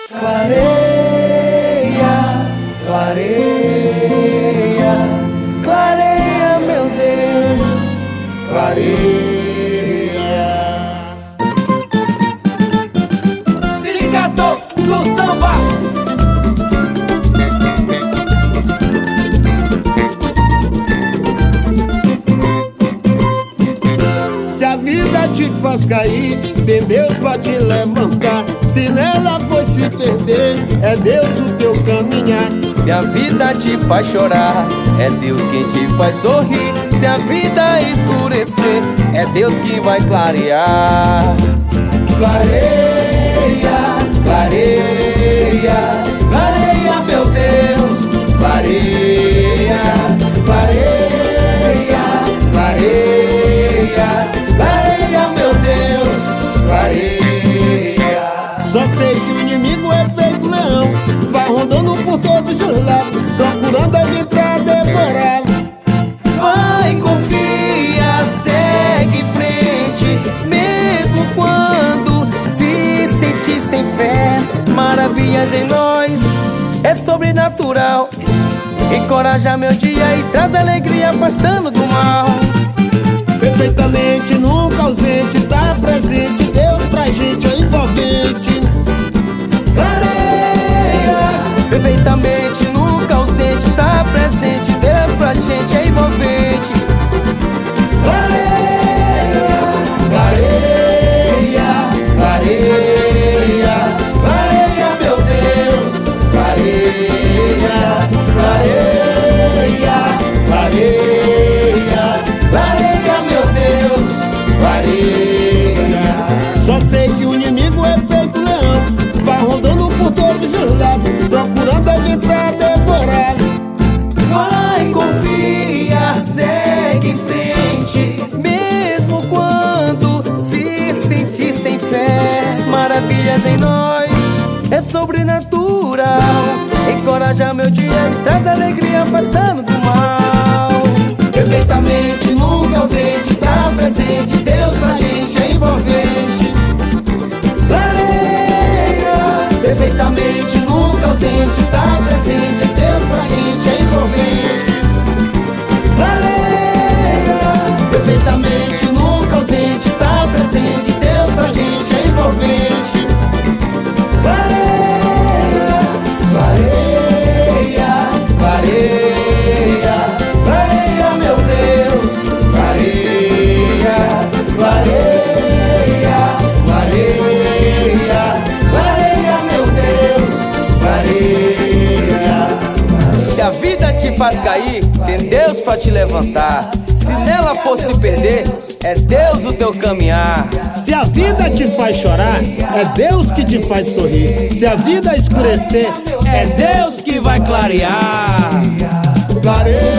Clareia, clareia, clareia, meu Deus, clareia. Sindicato do Samba. Se a vida te faz cair, tem Deus pra te levantar. Se nela for se perder, é Deus o teu caminhar. Se a vida te faz chorar, é Deus quem te faz sorrir. Se a vida escurecer, é Deus que vai clarear. Clareia, clareia, clareia, meu Deus, clareia, clareia, clareia, clareia, meu Deus, clareia. Só sei que o inimigo é feito leão, vai rondando por todos os lados, procurando alguém pra devorar. Vai, confia, segue em frente, mesmo quando se sentir sem fé. Maravilhas em nós é sobrenatural. Encoraja meu dia e traz alegria, afastando do mal. Perfeitamente, nunca ausente, tá presente, Deus pra gente é envolvente. Clareia, perfeitamente, nunca ausente, tá presente, Deus pra gente é envolvente. Clareia, clareia, clareia, clareia, meu Deus, clareia, clareia, clareia, clareia, meu Deus, clareia. Só sei que o inimigo é feito leão, vai rondando por todos os lados, procurando alguém pra devorar. Vai, confia, segue em frente, mesmo quando se sentir sem fé. Maravilhas em nós é sobrenatural. Encoraja meu dia e traz alegria, afastando do mal. Perfeitamente, nunca ausente, tá presente, Deus pra gente é envolvente. Clareia, perfeitamente, nunca ausente, tá presente, Deus pra gente é envolvente. Clareia, perfeitamente, nunca ausente, tá presente, Deus pra gente é envolvente. Clareia, clareia, clareia, clareia, meu Deus, clareia, clareia, clareia, clareia, meu Deus, clareia. Se a vida te faz cair, tem Deus pra te levantar. Se nela for se perder, é Deus o teu caminhar. Se a vida te faz chorar, é Deus que te faz sorrir. Se a vida escurecer, É Deus que vai clarear. clareia.